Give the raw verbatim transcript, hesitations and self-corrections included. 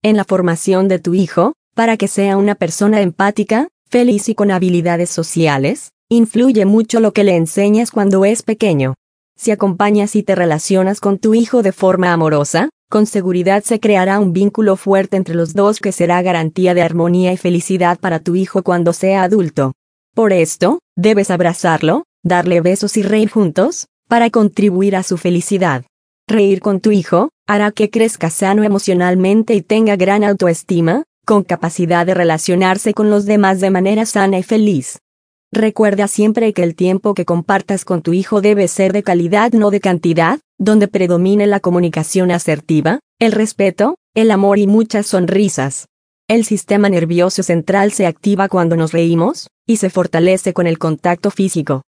en la formación de tu hijo, para que sea una persona empática, feliz y con habilidades sociales, influye mucho lo que le enseñas cuando es pequeño. Si acompañas y te relacionas con tu hijo de forma amorosa, con seguridad se creará un vínculo fuerte entre los dos que será garantía de armonía y felicidad para tu hijo cuando sea adulto. Por esto, debes abrazarlo, darle besos y reír juntos, para contribuir a su felicidad. Reír con tu hijo hará que crezca sano emocionalmente y tenga gran autoestima, con capacidad de relacionarse con los demás de manera sana y feliz. Recuerda siempre que el tiempo que compartas con tu hijo debe ser de calidad, no de cantidad, donde predomine la comunicación asertiva, el respeto, el amor y muchas sonrisas. El sistema nervioso central se activa cuando nos reímos, y se fortalece con el contacto físico.